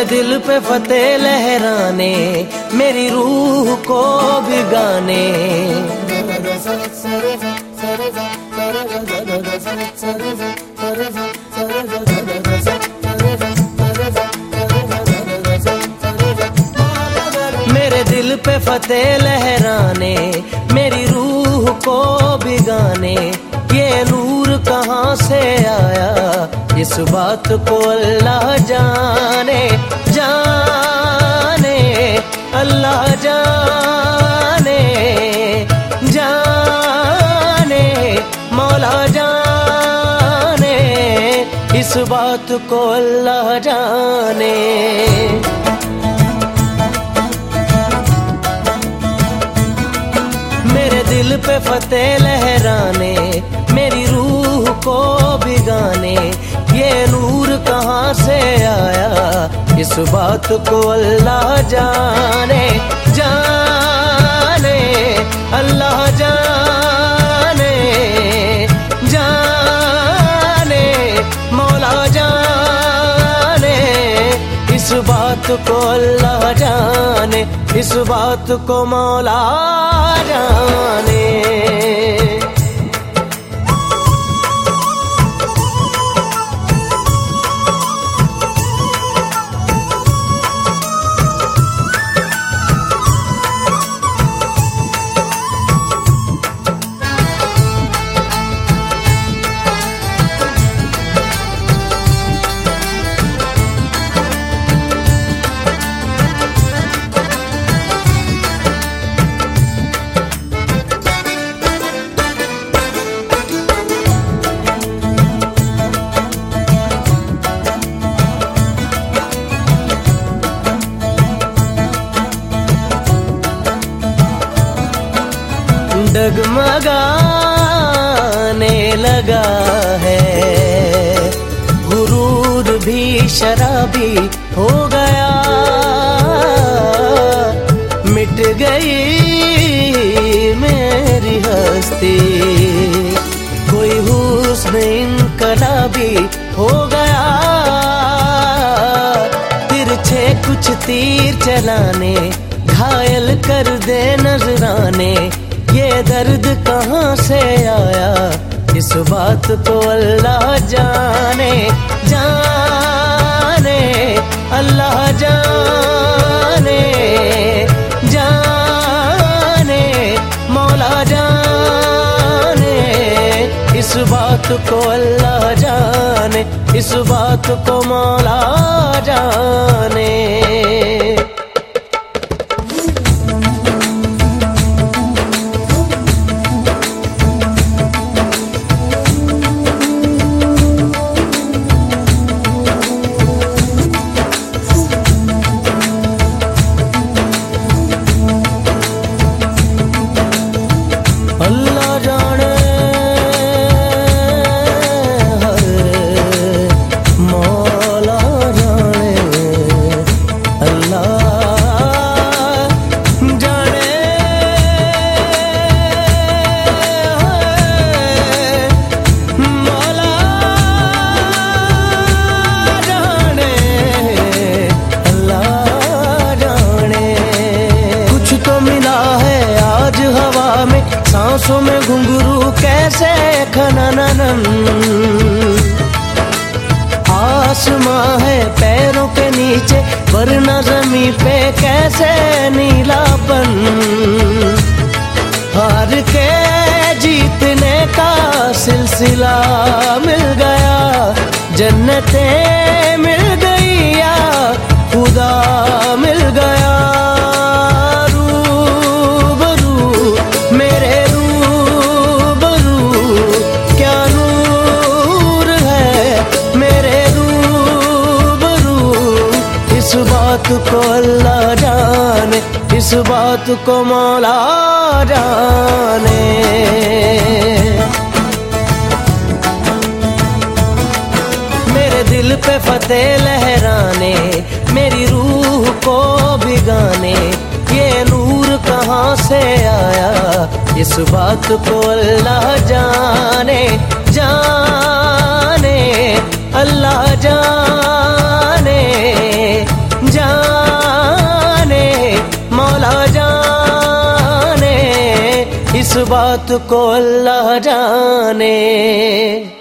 मेरे दिल पे फतेह लहराने, मेरी रूह को भिगाने। मेरे दिल पे फतेह लहराने, मेरी रूह को भिगाने। ये नूर कहाँ से आया, इस बात को अल्लाह जाने। जाने अल्लाह जाने, जाने मौला जाने, इस बात को अल्लाह जाने। मेरे दिल पे फतेह लहराने, मेरी रूह को भिगाने। ये नूर कहाँ से आया, इस बात को अल्लाह जाने। जाने अल्लाह जाने, जाने मौला जाने, इस बात को अल्लाह जाने, इस बात को मौला जाने। डगमगाने लगा है, गुरूर भी शराबी हो गया। मिट गई मेरी हस्ती, कोई हुस्न इनकलाबी हो गया। तिरछे कुछ तीर चलाने, घायल कर दे नजराने। ये दर्द कहाँ से आया, इस बात को अल्लाह जाने। जाने अल्लाह जाने, जाने मौला जाने, इस बात को अल्लाह जाने, इस बात को मौला जाने। सांसों में घुंघरू कैसे खननन, आसमां है पैरों के नीचे वरना ज़मीं पे कैसे नीलापन। हार के जीतने का सिलसिला मिल गया, जन्नतें मिल गई या खुदा मिल गया। इस बात को अल्लाह जाने, इस बात को मौला जाने। मेरे दिल पे फतेह लहराने, मेरी रूह को भिगाने। ये नूर कहाँ से आया, इस बात को अल्लाह जाने। जाने अल्लाह जाने, इस बात को अल्लाह जाने।